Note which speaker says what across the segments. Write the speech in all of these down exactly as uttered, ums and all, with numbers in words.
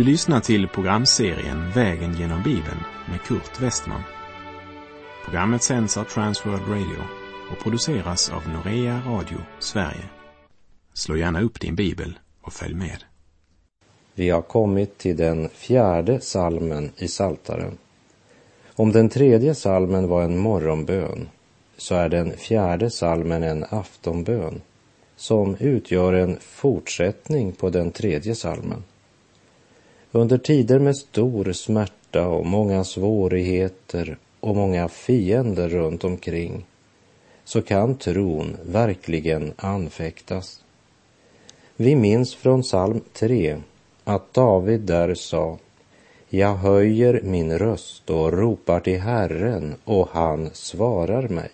Speaker 1: Du lyssnar till programserien Vägen genom Bibeln med Kurt Westman. Programmet sänds av Transworld Radio och produceras av Norea Radio Sverige. Slå gärna upp din bibel och följ med.
Speaker 2: Vi har kommit till den fjärde salmen i Psaltaren. Om den tredje salmen var en morgonbön, så är den fjärde salmen en aftonbön som utgör en fortsättning på den tredje salmen. Under tider med stor smärta och många svårigheter och många fiender runt omkring, så kan tron verkligen anfäktas. Vi minns från psalm tre att David där sa: jag höjer min röst och ropar till Herren, och han svarar mig.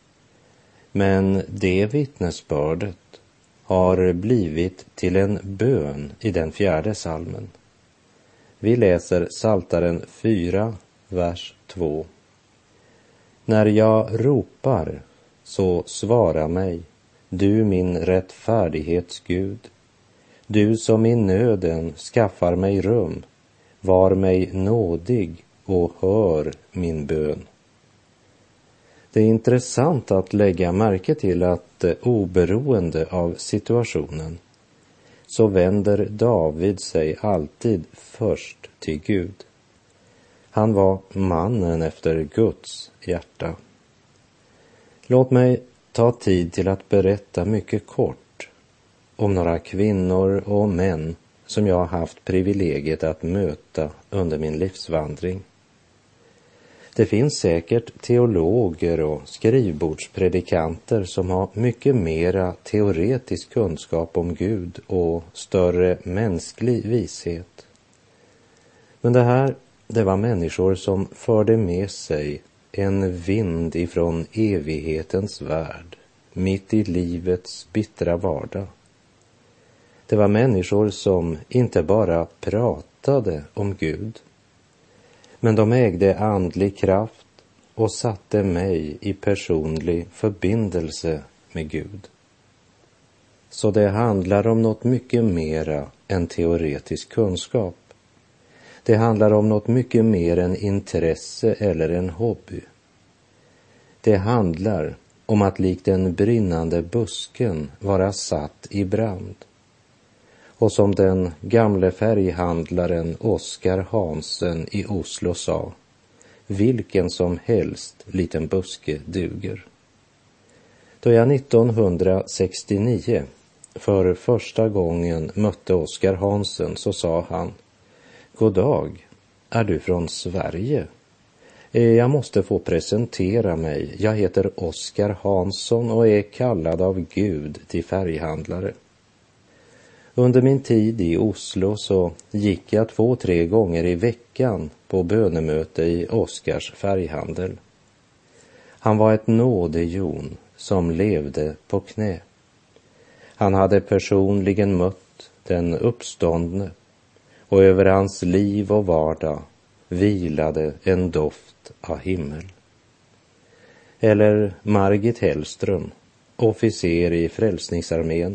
Speaker 2: Men det vittnesbördet har blivit till en bön i den fjärde salmen. Vi läser Psaltaren fyra, vers två. När jag ropar, så svara mig, du min rättfärdighets Gud. Du som i nöden skaffar mig rum, var mig nådig och hör min bön. Det är intressant att lägga märke till att oberoende av situationen, så vänder David sig alltid först till Gud. Han var mannen efter Guds hjärta. Låt mig ta tid till att berätta mycket kort om några kvinnor och män som jag har haft privilegiet att möta under min livsvandring. Det finns säkert teologer och skrivbordspredikanter som har mycket mera teoretisk kunskap om Gud och större mänsklig vishet. Men det här, det var människor som förde med sig en vind ifrån evighetens värld, mitt i livets bittra vardag. Det var människor som inte bara pratade om Gud, men de ägde andlig kraft och satte mig i personlig förbindelse med Gud. Så det handlar om något mycket mera än teoretisk kunskap. Det handlar om något mycket mer än intresse eller en hobby. Det handlar om att likt den brinnande busken vara satt i brand. Och som den gamle färghandlaren Oskar Hansen i Oslo sa, vilken som helst liten buske duger. Då jag nittonhundrasextionio för första gången mötte Oskar Hansen, så sa han: god dag, är du från Sverige? Jag måste få presentera mig. Jag heter Oskar Hansson och är kallad av Gud till färghandlare. Under min tid i Oslo så gick jag två, tre gånger i veckan på bönemöte i Oskars färghandel. Han var ett nådejon som levde på knä. Han hade personligen mött den uppståndne, och över hans liv och vardag vilade en doft av himmel. Eller Margit Hellström, officer i Frälsningsarmén.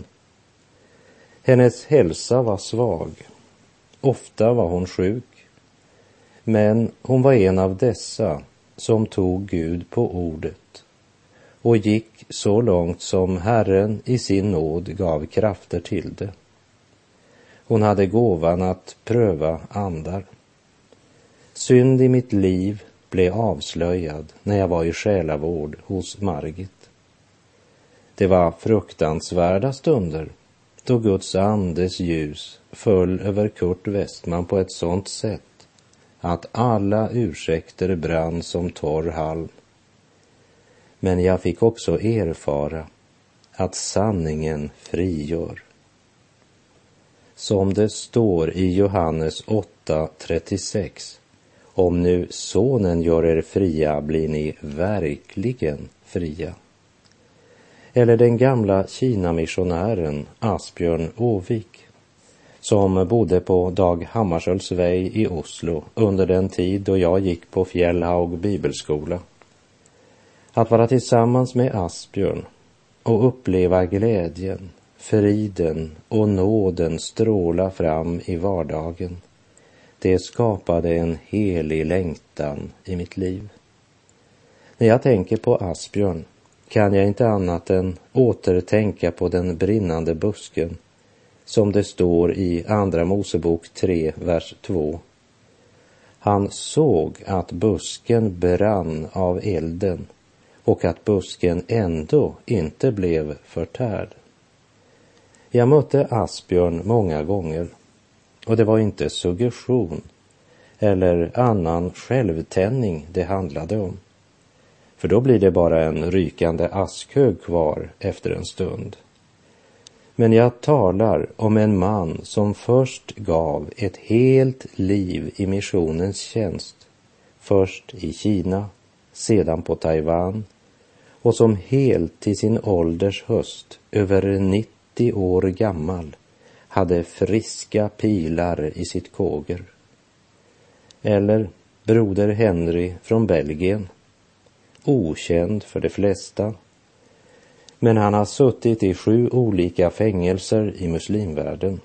Speaker 2: Hennes hälsa var svag. Ofta var hon sjuk. Men hon var en av dessa som tog Gud på ordet och gick så långt som Herren i sin nåd gav krafter till det. Hon hade gåvan att pröva andar. Synd i mitt liv blev avslöjad när jag var i själavård hos Margit. Det var fruktansvärda stunder då Guds andes ljus föll över Kurt Westman på ett sådant sätt att alla ursäkter brann som torr halm. Men jag fick också erfara att sanningen frigör. Som det står i Johannes åtta trettiosex, om nu sonen gör er fria blir ni verkligen fria. Eller den gamla Kina-missionären Asbjörn Åvik, som bodde på Dag Hammarskjölds väg i Oslo under den tid då jag gick på Fjällhaug bibelskola. Att vara tillsammans med Asbjörn och uppleva glädjen, friden och nåden stråla fram i vardagen, det skapade en helig längtan i mitt liv. När jag tänker på Asbjörn kan jag inte annat än återtänka på den brinnande busken, som det står i Andra Mosebok tre, vers två. Han såg att busken brann av elden och att busken ändå inte blev förtärd. Jag mötte Asbjörn många gånger, och det var inte suggestion eller annan självtändning det handlade om. För då blir det bara en rykande askhög kvar efter en stund. Men jag talar om en man som först gav ett helt liv i missionens tjänst, först i Kina, sedan på Taiwan, och som helt till sin ålders höst, över nittio år gammal, hade friska pilar i sitt kåger. Eller broder Henry från Belgien, okänd för de flesta, men han har suttit i sju olika fängelser i muslimvärlden.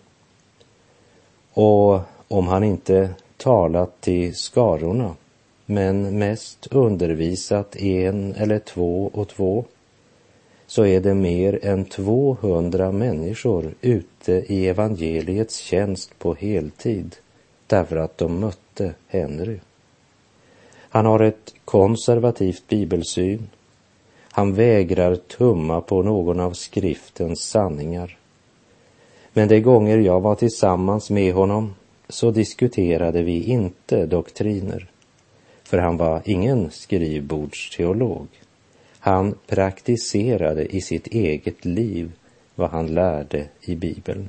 Speaker 2: Och om han inte talat till skarorna, men mest undervisat en eller två och två, så är det mer än tvåhundra människor ute i evangeliets tjänst på heltid, därför att de mötte Henry. Han har ett konservativt bibelsyn. Han vägrar tumma på någon av skriftens sanningar. Men de gånger jag var tillsammans med honom så diskuterade vi inte doktriner. För han var ingen skrivbordsteolog. Han praktiserade i sitt eget liv vad han lärde i Bibeln.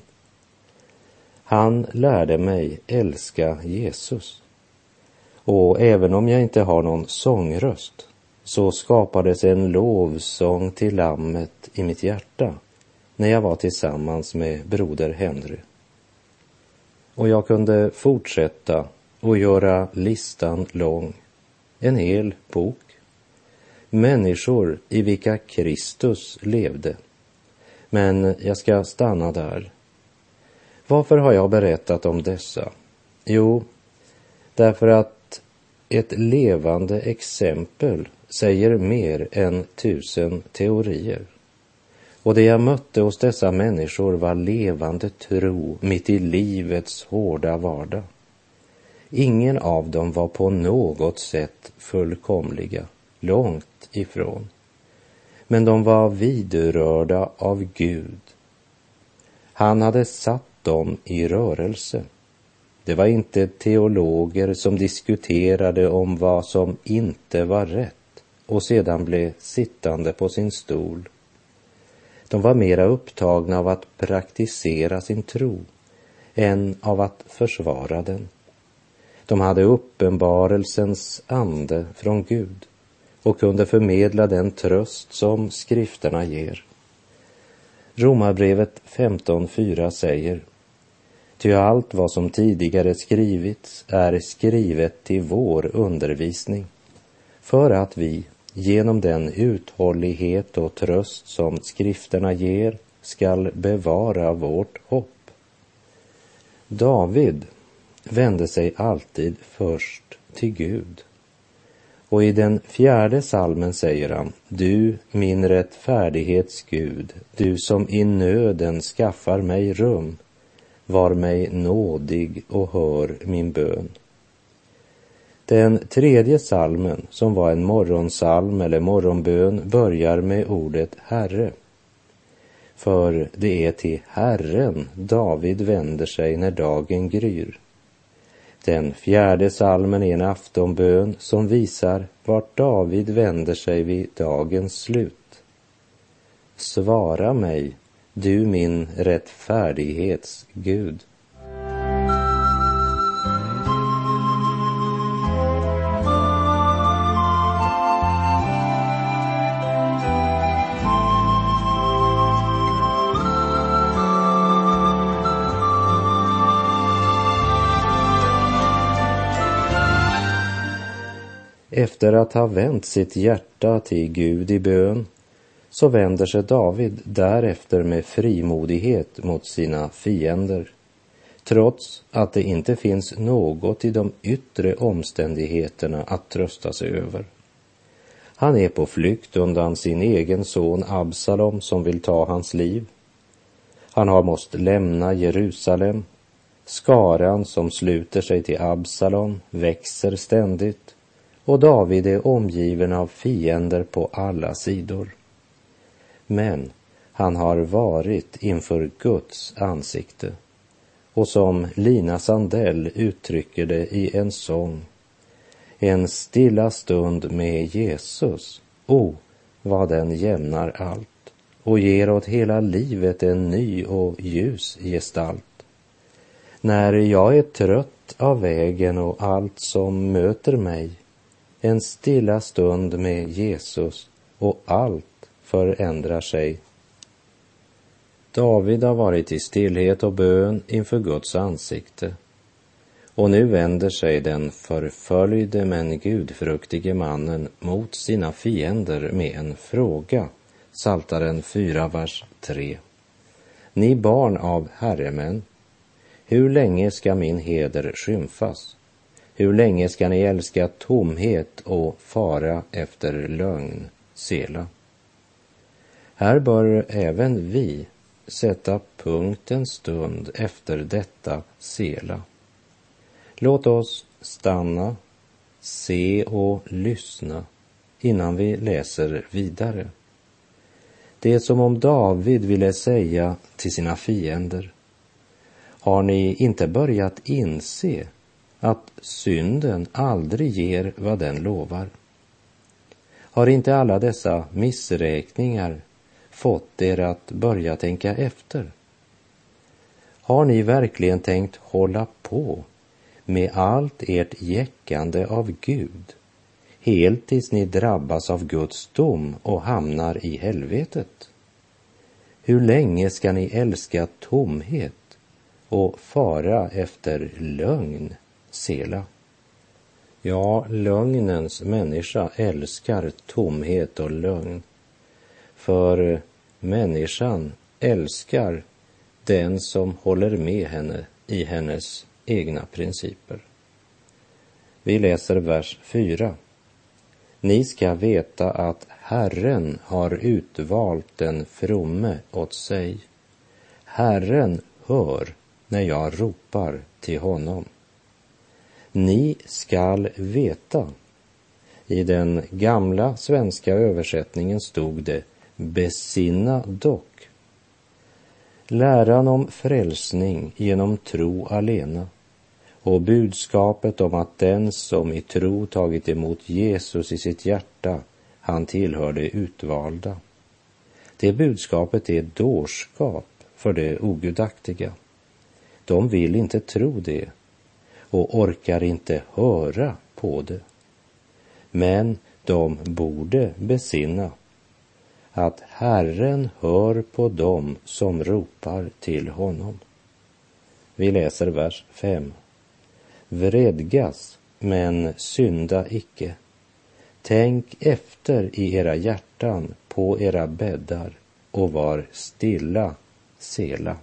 Speaker 2: Han lärde mig älska Jesus. Och även om jag inte har någon sångröst, så skapades en lovsång till Lammet i mitt hjärta när jag var tillsammans med broder Henry. Och jag kunde fortsätta och göra listan lång. En hel bok. Människor i vilka Kristus levde. Men jag ska stanna där. Varför har jag berättat om dessa? Jo, därför att ett levande exempel säger mer än tusen teorier. Och det jag mötte hos dessa människor var levande tro mitt i livets hårda vardag. Ingen av dem var på något sätt fullkomliga, långt ifrån. Men de var vidrörda av Gud. Han hade satt dem i rörelse. Det var inte teologer som diskuterade om vad som inte var rätt och sedan blev sittande på sin stol. De var mera upptagna av att praktisera sin tro än av att försvara den. De hade uppenbarelsens ande från Gud och kunde förmedla den tröst som skrifterna ger. Romarbrevet femton fyra säger: Ty allt vad som tidigare skrivits är skrivet till vår undervisning, för att vi genom den uthållighet och tröst som skrifterna ger skall bevara vårt hopp. David vände sig alltid först till Gud. Och i den fjärde psalmen säger han: Du, min rättfärdighets Gud, du som i nöden skaffar mig rum, var mig nådig och hör min bön. Den tredje psalmen, som var en morgonsalm eller morgonbön, börjar med ordet Herre. För det är till Herren David vänder sig när dagen gryr. Den fjärde psalmen är en aftonbön som visar vart David vänder sig vid dagens slut. Svara mig, du min rättfärdighets Gud. Efter att ha vänt sitt hjärta till Gud i bön, så vänder sig David därefter med frimodighet mot sina fiender. trots att det inte finns något i de yttre omständigheterna att trösta sig över. Han är på flykt undan sin egen son Absalom som vill ta hans liv. Han har måste lämna Jerusalem. Skaran som sluter sig till Absalom växer ständigt och David är omgiven av fiender på alla sidor. Men han har varit inför Guds ansikte och som Lina Sandell uttrycker det i en sång: en stilla stund med Jesus, o, vad den jämnar allt och ger åt hela livet en ny och ljus gestalt. När jag är trött av vägen och allt som möter mig, en stilla stund med Jesus och allt förändrar sig. David har varit i stillhet och bön inför Guds ansikte. Och nu vänder sig den förföljde men gudfruktige mannen mot sina fiender med en fråga. Psaltaren fyra, vers tre. Ni barn av herremän, hur länge ska min heder skymfas? Hur länge ska ni älska tomhet och fara efter lögn, Sela? Här bör även vi sätta punkt en stund efter detta Sela. Låt oss stanna, se och lyssna innan vi läser vidare. Det är som om David ville säga till sina fiender: har ni inte börjat inse att synden aldrig ger vad den lovar? Har inte alla dessa missräkningar fått er att börja tänka efter? Har ni verkligen tänkt hålla på med allt ert jäckande av Gud, helt tills ni drabbas av Guds dom och hamnar i helvetet? Hur länge ska ni älska tomhet och fara efter lögn, Sela? Ja, lögnens människa älskar tomhet och lögn. För människan älskar den som håller med henne i hennes egna principer. Vi läser vers fyra. Ni ska veta att Herren har utvalt den fromme åt sig. Herren hör när jag ropar till honom. Ni skall veta. I den gamla svenska översättningen stod det besinna dock. Läran om frälsning genom tro alena och budskapet om att den som i tro tagit emot Jesus i sitt hjärta, han tillhör det utvalda. Det budskapet är dårskap för det ogudaktiga. De vill inte tro det och orkar inte höra på det. Men de borde besinna att Herren hör på dem som ropar till honom. Vi läser vers fem. Vredgas, men synda icke. Tänk efter i era hjärtan på era bäddar och var stilla, Sela.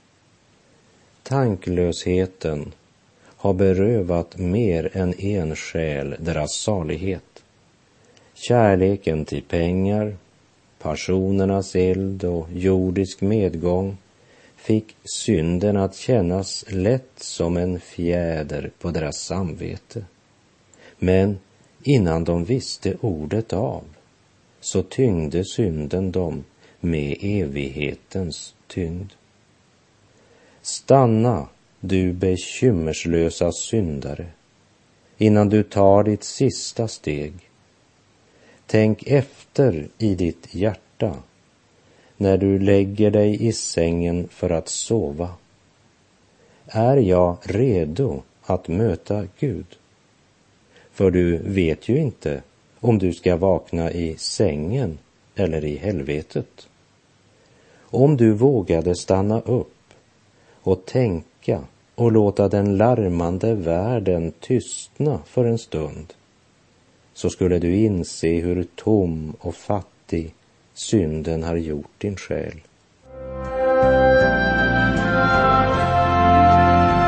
Speaker 2: Tanklösheten har berövat mer än en själ deras salighet. Kärleken till pengar, passionernas eld och jordisk medgång fick synden att kännas lätt som en fjäder på deras samvete. Men innan de visste ordet av, så tyngde synden dem med evighetens tyngd. Stanna, du bekymmerslösa syndare, innan du tar ditt sista steg. Tänk efter i ditt hjärta när du lägger dig i sängen för att sova. Är jag redo att möta Gud? För du vet ju inte om du ska vakna i sängen eller i helvetet. Om du vågade stanna upp och tänka och låta den larmande världen tystna för en stund, så skulle du inse hur tom och fattig synden har gjort din själ.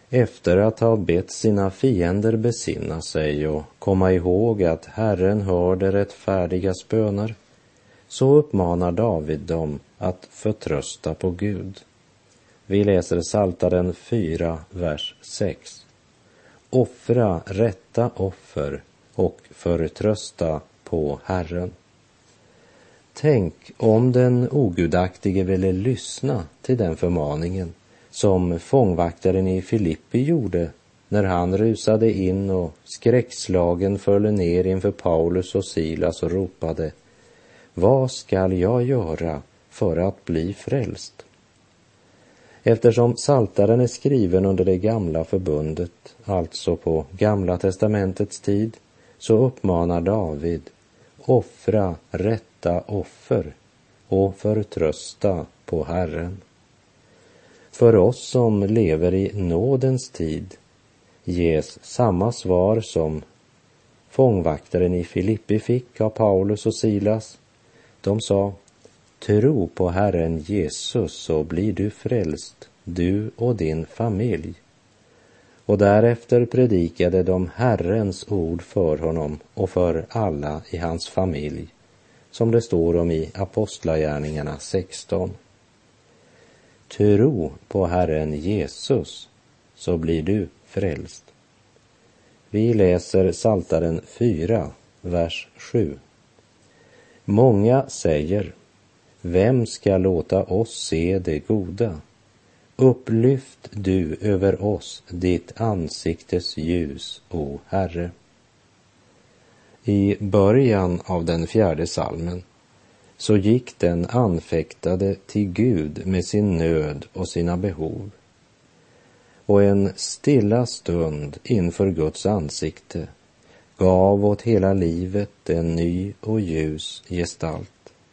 Speaker 2: efter att ha bett sina fiender besinna sig och komma ihåg att Herren hörde rättfärdigas böner, så uppmanar David dem att förtrösta på Gud. Vi läser Psaltaren fyra, vers sex. Offra rätta offer och förtrösta på Herren. Tänk om den ogudaktige ville lyssna till den förmaningen som fångvaktaren i Filippi gjorde när han rusade in och skräckslagen föll ner inför Paulus och Silas och ropade: vad skall jag göra för att bli frälst? Eftersom Psaltaren är skriven under det gamla förbundet, alltså på Gamla testamentets tid, så uppmanar David: offra rätta offer och förtrösta på Herren. För oss som lever i nådens tid ges samma svar som fångvaktaren i Filippi fick av Paulus och Silas. De sa: tro på Herren Jesus så blir du frälst, du och din familj. Och därefter predikade de Herrens ord för honom och för alla i hans familj, som det står om i Apostlagärningarna sexton. Tro på Herren Jesus så blir du frälst. Vi läser Psaltaren fyra, vers sju. Många säger: vem ska låta oss se det goda? Upplyft du över oss ditt ansiktes ljus, o Herre. I början av den fjärde salmen så gick den anfäktade till Gud med sin nöd och sina behov. Och en stilla stund inför Guds ansikte gav åt hela livet en ny och ljus gestalt.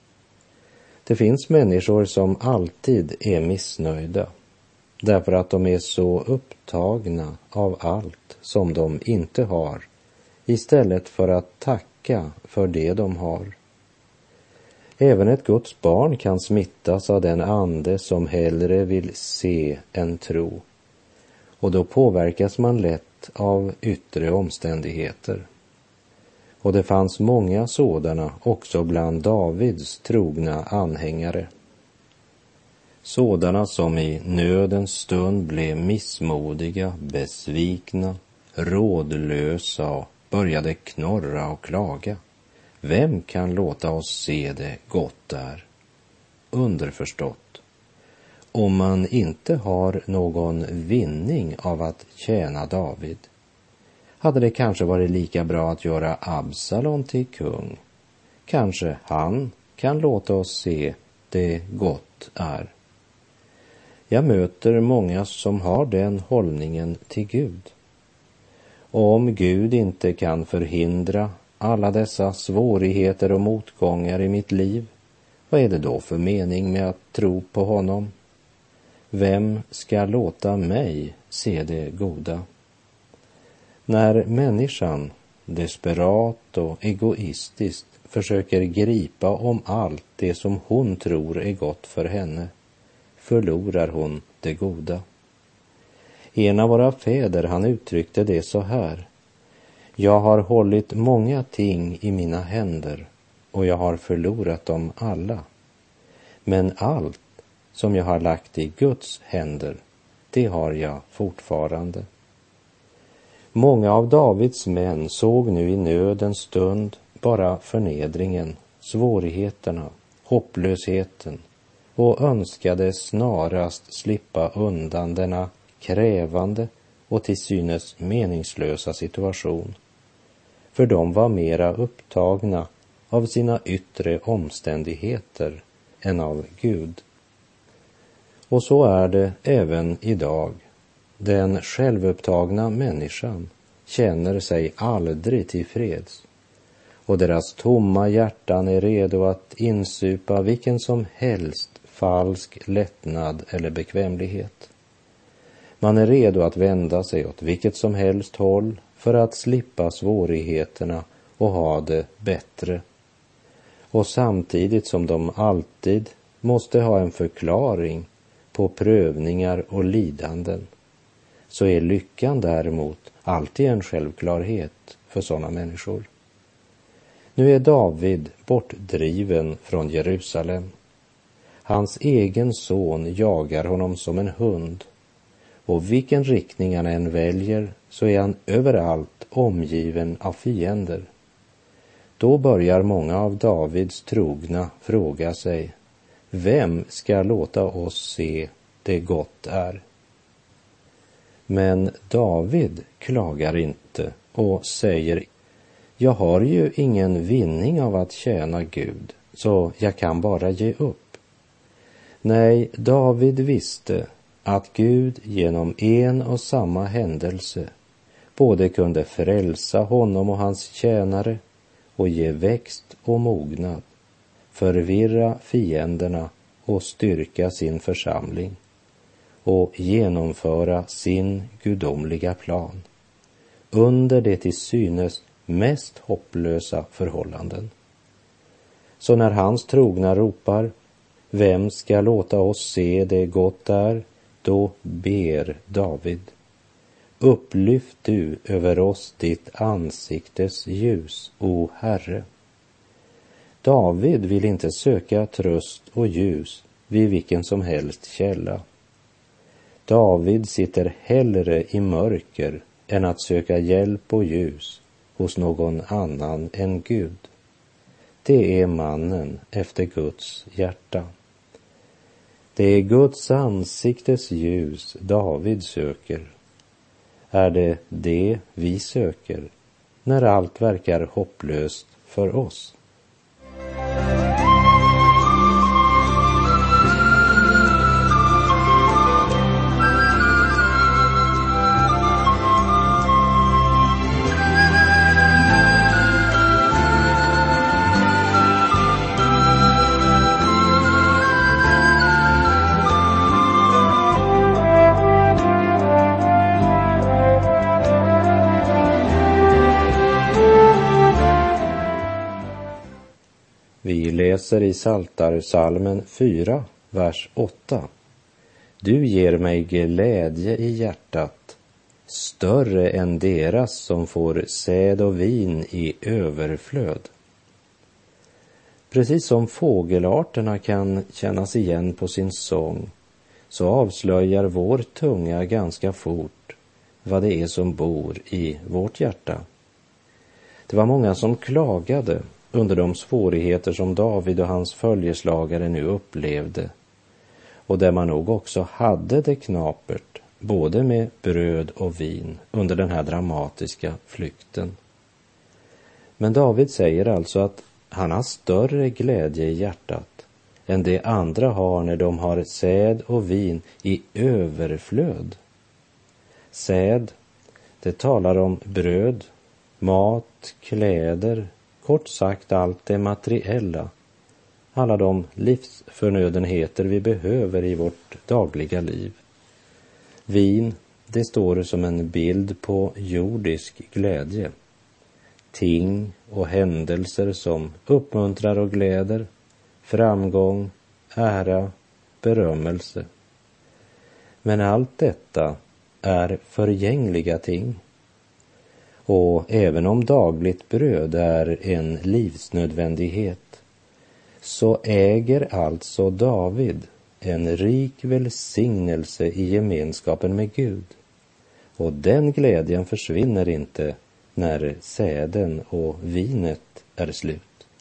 Speaker 2: Det finns människor som alltid är missnöjda därför att de är så upptagna av allt som de inte har, istället för att tacka för det de har. Även ett Guds barn kan smittas av den ande som hellre vill se än tro, och då påverkas man lätt av yttre omständigheter. Och det fanns många sådana också bland Davids trogna anhängare. Sådana som i nödens stund blev missmodiga, besvikna, rådlösa och började knorra och klaga. Vem kan låta oss se det gott där? Underförstått, om man inte har någon vinning av att tjäna David, hade det kanske varit lika bra att göra Absalom till kung. Kanske han kan låta oss se det gott är. Jag möter många som har den hållningen till Gud. Och om Gud inte kan förhindra alla dessa svårigheter och motgångar i mitt liv, vad är det då för mening med att tro på honom? Vem ska låta mig se det goda? När människan desperat och egoistiskt försöker gripa om allt det som hon tror är gott för henne, förlorar hon det goda. En av våra fäder, han uttryckte det så här: jag har hållit många ting i mina händer och jag har förlorat dem alla. Men allt som jag har lagt i Guds händer, det har jag fortfarande. Många av Davids män såg nu i nödens stund bara förnedringen, svårigheterna, hopplösheten och önskade snarast slippa undan denna krävande och till synes meningslösa situation. För de var mera upptagna av sina yttre omständigheter än av Gud. Och så är det även idag. Den självupptagna människan känner sig aldrig tillfreds, och deras tomma hjärtan är redo att insupa vilken som helst falsk lättnad eller bekvämlighet. Man är redo att vända sig åt vilket som helst håll för att slippa svårigheterna och ha det bättre. Och samtidigt som de alltid måste ha en förklaring på prövningar och lidanden, så är lyckan däremot alltid en självklarhet för sådana människor. Nu är David bortdriven från Jerusalem. Hans egen son jagar honom som en hund, och vilken riktning han än väljer så är han överallt omgiven av fiender. Då börjar många av Davids trogna fråga sig: vem ska låta oss se det gott är? Men David klagar inte och säger: jag har ju ingen vinning av att tjäna Gud, så jag kan bara ge upp. Nej, David visste att Gud genom en och samma händelse både kunde frälsa honom och hans tjänare och ge växt och mognad, förvirra fienderna och styrka sin församling och genomföra sin gudomliga plan under det till synes mest hopplösa förhållanden. Så när hans trogna ropar: vem ska låta oss se det gott är? Då ber David: upplyft du över oss ditt ansiktes ljus, o Herre. David vill inte söka tröst och ljus vid vilken som helst källa. David sitter hellre i mörker än att söka hjälp och ljus hos någon annan än Gud. Det är mannen efter Guds hjärta. Det är Guds ansiktes ljus David söker. Är det det vi söker när allt verkar hopplöst för oss? Vi läser i Psaltarpsalmen fyra, vers åtta. Du ger mig glädje i hjärtat, större än deras som får säd och vin i överflöd. Precis som fågelarterna kan kännas igen på sin sång, så avslöjar vår tunga ganska fort vad det är som bor i vårt hjärta. Det var många som klagade under de svårigheter som David och hans följeslagare nu upplevde, och där man nog också hade det knapert både med bröd och vin under den här dramatiska flykten. Men David säger alltså att han har större glädje i hjärtat än det andra har när de har säd och vin i överflöd. Säd, det talar om bröd, mat, kläder, kort sagt allt det materiella, alla de livsförnödenheter vi behöver i vårt dagliga liv. Vin, det står som en bild på jordisk glädje. Ting och händelser som uppmuntrar och gläder, framgång, ära, berömmelse. Men allt detta är förgängliga ting. Och även om dagligt bröd är en livsnödvändighet, så äger alltså David en rik välsignelse i gemenskapen med Gud. Och den glädjen försvinner inte när säden och vinet är slut.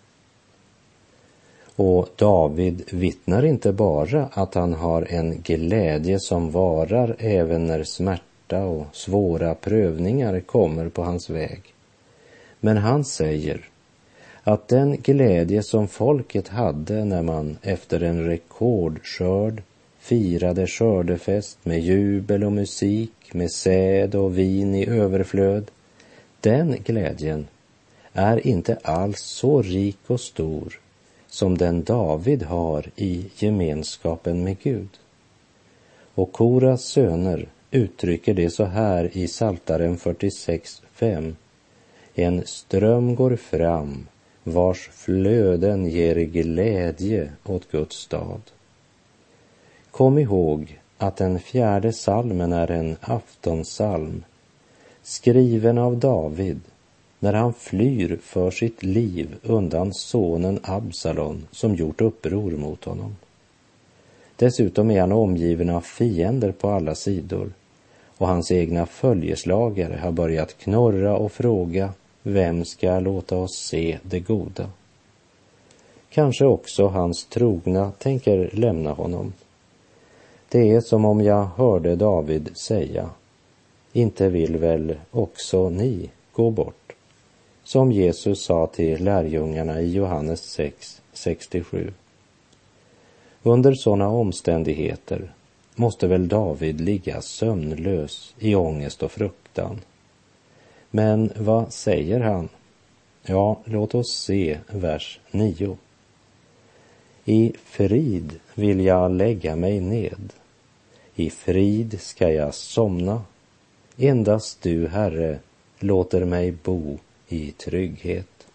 Speaker 2: Och David vittnar inte bara att han har en glädje som varar även när smärta och svåra prövningar kommer på hans väg. Men han säger att den glädje som folket hade när man efter en rekordskörd firade skördefest med jubel och musik, med säd och vin i överflöd, den glädjen är inte alls så rik och stor som den David har i gemenskapen med Gud. Och Koras söner uttrycker det så här i Psaltaren fyrtiosex fem. En ström går fram, vars flöden ger glädje åt Guds stad. Kom ihåg att den fjärde salmen är en aftonsalm, skriven av David när han flyr för sitt liv undan sonen Absalom som gjort uppror mot honom. Dessutom är han omgiven av fiender på alla sidor, och hans egna följeslagare har börjat knorra och fråga: vem ska låta oss se det goda? Kanske också hans trogna tänker lämna honom. Det är som om jag hörde David säga: inte vill väl också ni gå bort? Som Jesus sa till lärjungarna i Johannes sex sextiosju. Under sådana omständigheter måste väl David ligga sömnlös i ångest och fruktan. Men vad säger han? Ja, låt oss se vers nio. I frid vill jag lägga mig ned. I frid ska jag somna. Endast du, Herre, låter mig bo i trygghet.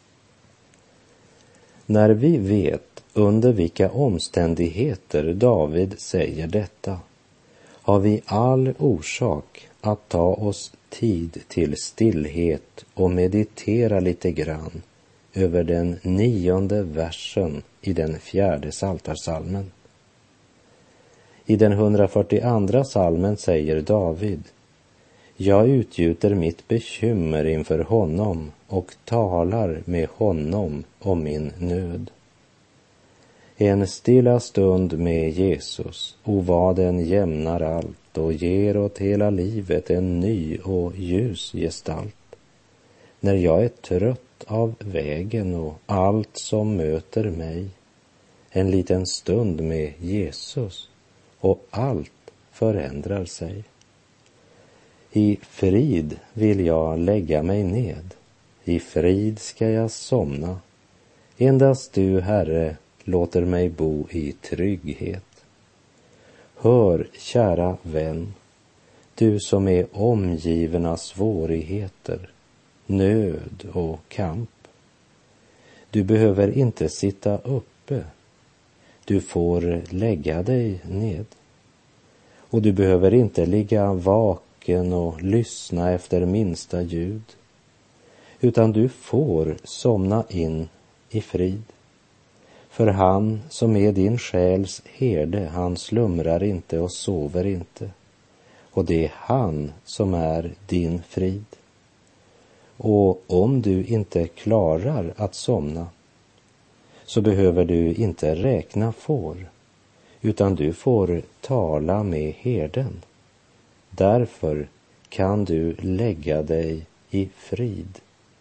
Speaker 2: När vi vet under vilka omständigheter David säger detta, har vi all orsak att ta oss tid till stillhet och meditera lite grann över den nionde versen i den fjärde psaltarpsalmen. I den hundrafyrtioandra psalmen säger David: jag utgjuter mitt bekymmer inför honom och talar med honom om min nöd. En stilla stund med Jesus, o vad den jämnar allt och ger åt hela livet en ny och ljus gestalt. När jag är trött av vägen och allt som möter mig, en liten stund med Jesus och allt förändrar sig. I frid vill jag lägga mig ned, i frid ska jag somna. Endast du, Herre, låter mig bo i trygghet. Hör, kära vän, du som är omgiven av svårigheter, nöd och kamp. Du behöver inte sitta uppe. Du får lägga dig ned. Och du behöver inte ligga vaken och lyssna efter minsta ljud, utan du får somna in i frid. För han som är din själs herde, han slumrar inte och sover inte. Och det är han som är din frid. Och om du inte klarar att somna, så behöver du inte räkna får, utan du får tala med herden. Därför kan du lägga dig i frid.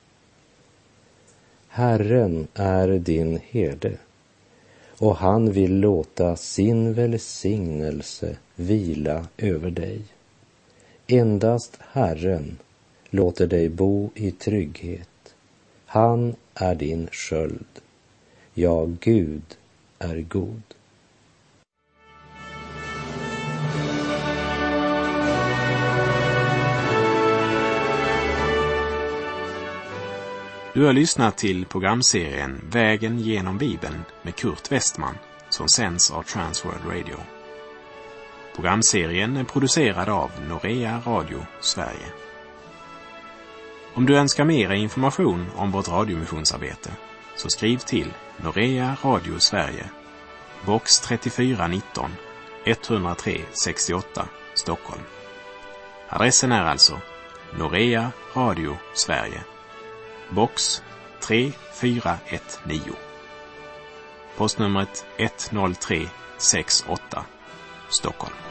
Speaker 2: Herren är din herde, och han vill låta sin välsignelse vila över dig. Endast Herren låter dig bo i trygghet. Han är din sköld. Ja, Gud är god.
Speaker 1: Du har lyssnat till programserien Vägen genom Bibeln med Kurt Westman, som sänds av Transworld Radio. Programserien är producerad av Norea Radio Sverige. Om du önskar mer information om vårt radiomissionsarbete, så skriv till Norea Radio Sverige, box trettiofyra nitton, etthundratre sextioåtta, Stockholm. Adressen är alltså Norea Radio Sverige, box tre fyra ett nio. Postnumret ett noll tre sex åtta, Stockholm.